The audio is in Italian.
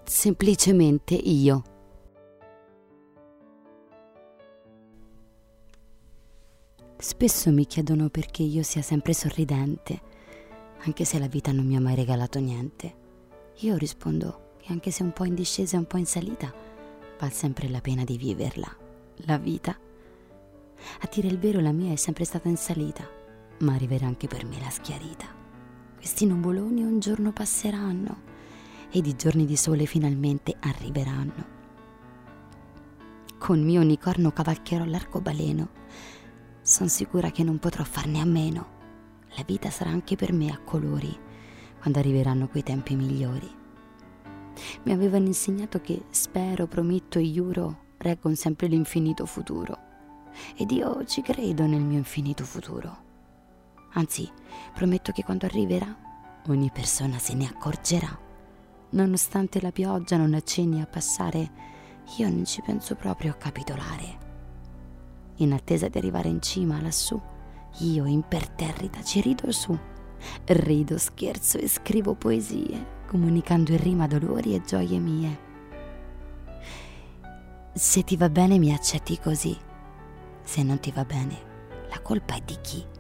semplicemente io. Spesso mi chiedono perché io sia sempre sorridente, anche se la vita non mi ha mai regalato niente. Io rispondo che anche se un po' in discesa e un po' in salita, vale sempre la pena di viverla, la vita. A dire il vero, la mia è sempre stata in salita, ma arriverà anche per me la schiarita. Questi nuvoloni un giorno passeranno ed i giorni di sole finalmente arriveranno. Con mio unicorno cavalcherò l'arcobaleno. Son sicura che non potrò farne a meno. La vita sarà anche per me a colori quando arriveranno quei tempi migliori. Mi avevano insegnato che spero, prometto e giuro reggon sempre l'infinito futuro. Ed io ci credo nel mio infinito futuro. Anzi, prometto che quando arriverà, ogni persona se ne accorgerà. Nonostante la pioggia non accenni a passare, io non ci penso proprio a capitolare. In attesa di arrivare in cima, lassù, io imperterrita ci rido su. Rido, scherzo e scrivo poesie, comunicando in rima dolori e gioie mie. Se ti va bene mi accetti così. Se non ti va bene, la colpa è di chi?